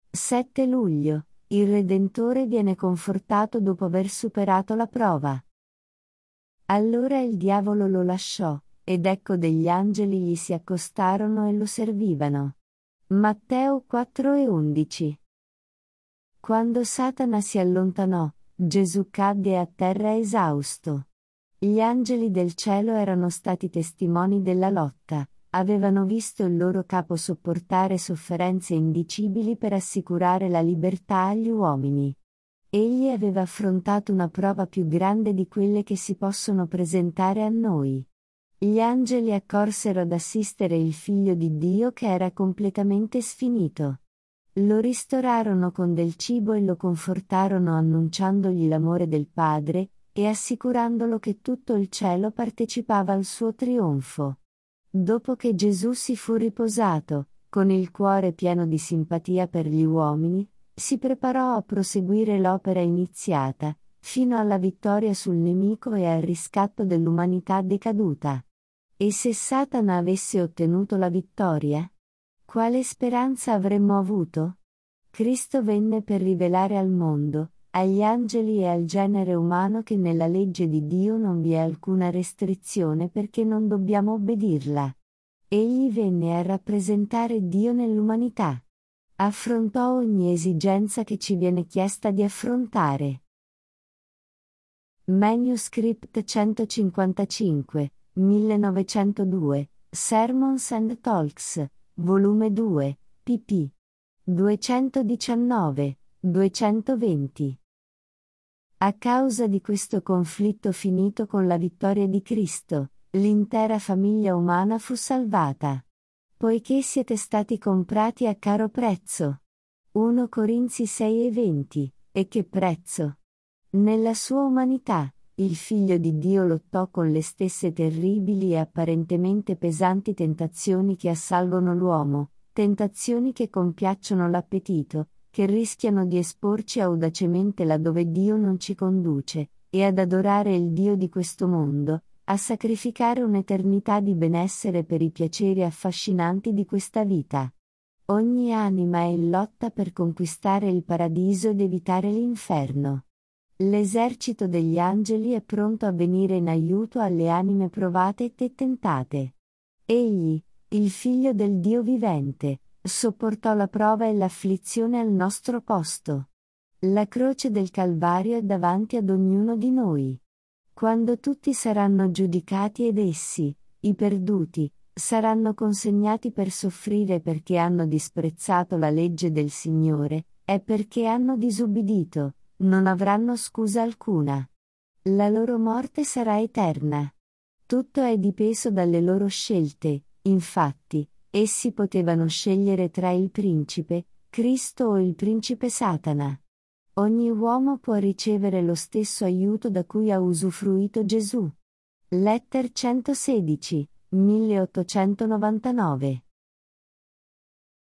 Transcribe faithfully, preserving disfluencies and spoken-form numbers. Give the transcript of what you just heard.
sette luglio. Il Redentore viene confortato dopo aver superato la prova. Allora il diavolo lo lasciò, ed ecco degli angeli gli si accostarono e lo servivano. Matteo quattro e undici. Quando Satana si allontanò, Gesù cadde a terra esausto. Gli angeli del cielo erano stati testimoni della lotta, avevano visto il loro capo sopportare sofferenze indicibili per assicurare la libertà agli uomini. Egli aveva affrontato una prova più grande di quelle che si possono presentare a noi. Gli angeli accorsero ad assistere il Figlio di Dio che era completamente sfinito. Lo ristorarono con del cibo e lo confortarono annunciandogli l'amore del Padre, e assicurandolo che tutto il cielo partecipava al suo trionfo. Dopo che Gesù si fu riposato, con il cuore pieno di simpatia per gli uomini, si preparò a proseguire l'opera iniziata, fino alla vittoria sul nemico e al riscatto dell'umanità decaduta. E se Satana avesse ottenuto la vittoria? Quale speranza avremmo avuto? Cristo venne per rivelare al mondo, agli angeli e al genere umano che nella legge di Dio non vi è alcuna restrizione perché non dobbiamo obbedirla. Egli venne a rappresentare Dio nell'umanità. Affrontò ogni esigenza che ci viene chiesta di affrontare. Manuscript centocinquantacinque, millenovecentodue, Sermons and Talks, volume due, pp. duecentodiciannove, duecentoventi. A causa di questo conflitto finito con la vittoria di Cristo, l'intera famiglia umana fu salvata. Poiché siete stati comprati a caro prezzo. primo Corinzi sei e venti, e che prezzo? Nella sua umanità, il Figlio di Dio lottò con le stesse terribili e apparentemente pesanti tentazioni che assalgono l'uomo, tentazioni che compiacciono l'appetito, che rischiano di esporci audacemente laddove Dio non ci conduce, e ad adorare il Dio di questo mondo, a sacrificare un'eternità di benessere per i piaceri affascinanti di questa vita. Ogni anima è in lotta per conquistare il paradiso ed evitare l'inferno. L'esercito degli angeli è pronto a venire in aiuto alle anime provate e tentate. Egli, il Figlio del Dio vivente, sopportò la prova e l'afflizione al nostro posto. La croce del Calvario è davanti ad ognuno di noi. Quando tutti saranno giudicati ed essi, i perduti, saranno consegnati per soffrire perché hanno disprezzato la legge del Signore, è perché hanno disubbidito, non avranno scusa alcuna. La loro morte sarà eterna. Tutto è dipeso dalle loro scelte, infatti, essi potevano scegliere tra il principe, Cristo o il principe Satana. Ogni uomo può ricevere lo stesso aiuto da cui ha usufruito Gesù. Letter centosedici, milleottocentonovantanove.